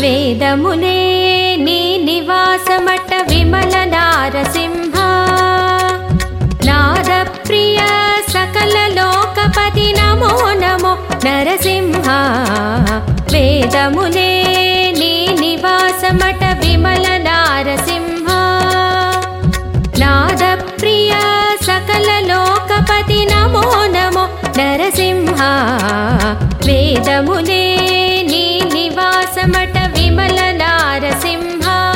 వేదములే నీ నివాసమట విమల నారసింహ నాద ప్రియ సకల లోకపతి నమో నమో నరసింహ వేదములే నీ నివాసమట విమల నారసింహ నాద ప్రియ సకల లోకపతి నమో నమో నరసింహ వేదములే నీ నివాసమట విమల నారసింహ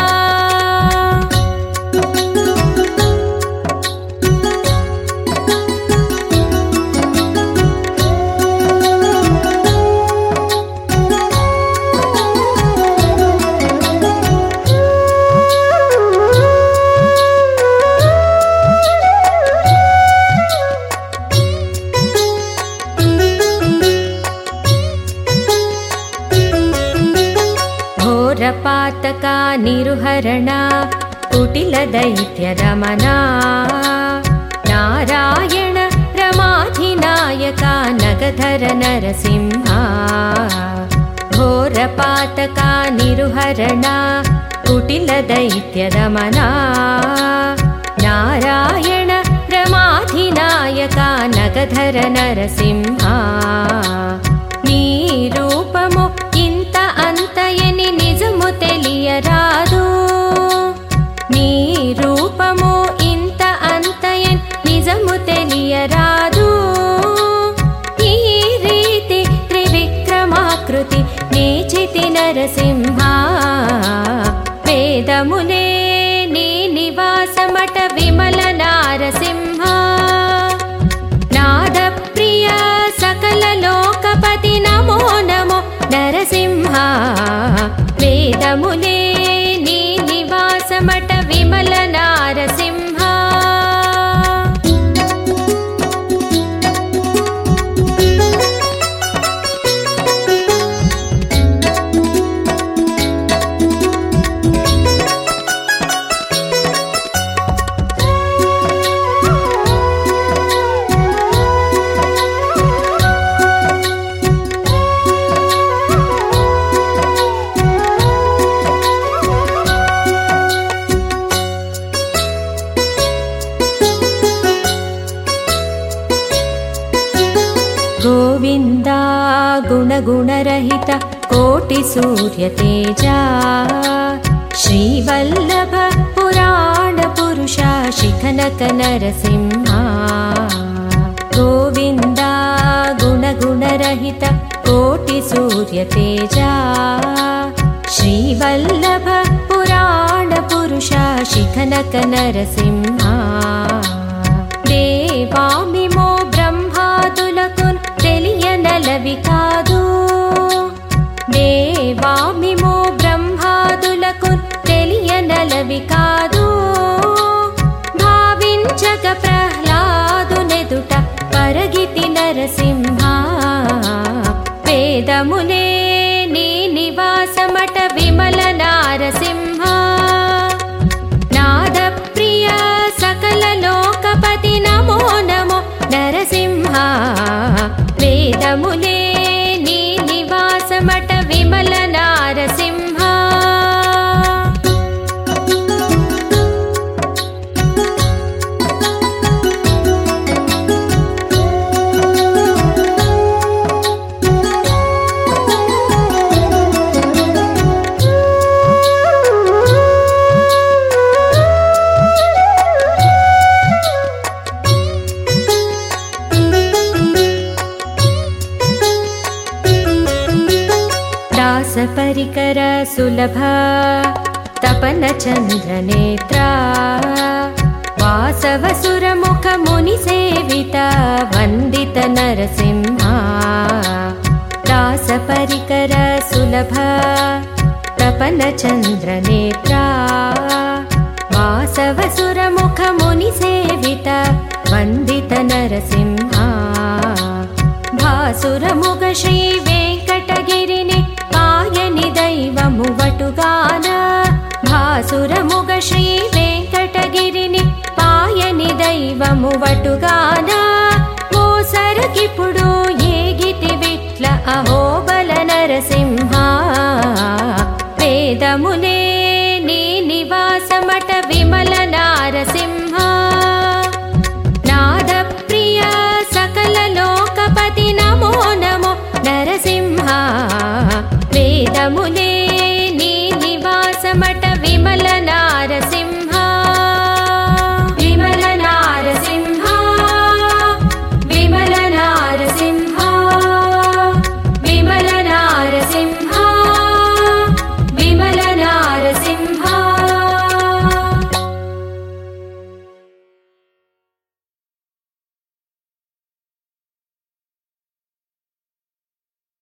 पातका निरुहरण कुटिल दैत्य रमना नारायण रमाधिनायका नगधर नरसिंहा घोर पातका निरुहरण कुटिल दैत्य रमना नारायण रमाधिनायका नगधर नरसिंहा नी रूपमु इंत अंतयनि निजमु తెలియరాదు నీ రూపము ఇంత అంతయన్ నిజము తెలియరాదు ఈ రీతి త్రివిక్రమాకృతి నీచితి నరసింహ వేదములే నీ నివాసమట విమల నారసింహ నాద ప్రియ సకల లోకపతి నమో నమో నరసింహ వేదములే నీ నివాసమట విమల నారసింహ गोविन्दा गुणगुणरहित कोटि सूर्य तेजा श्रीवल्लभ पुराण पुरुषा शिखनक नरसिंहा गोविन्दा गुणगुणरहित कोटि सूर्य तेजा श्रीवल्लभ पुराण पुरुषा शिखनक नरसिंहा देवामिमो ब्रह्मादुलकुन् తెలియనలవి కాదు దేవామిమో బ్రహ్మాదులకు తెలియనలవి కాదు భావించక ప్రహ్లాదునెదుట పరగితి నరసింహ వేదములే నీ నివాసమట విమల నారసింహ నాద ప్రియ సకల లోకపతి నమో నమో నరసింహ వేదములే నీ నివాసమట విమల నారసింహ परिकर सुलभ तपन चंद्र नेत्रा वासव सुर मुख मुनि सेविता वंदित नरसिंहा दास परिकर सुलभ तपन चंद्र नेत्रा वासव सुर मुख मुनि सेविता वंदित नरसिंहा भासुर मुग श्री वेंकटगिरिनि पायनि दैवमु वटुगान भासुरमुग श्री वेंकटगिरिनि पायनि दैवमु वटुगान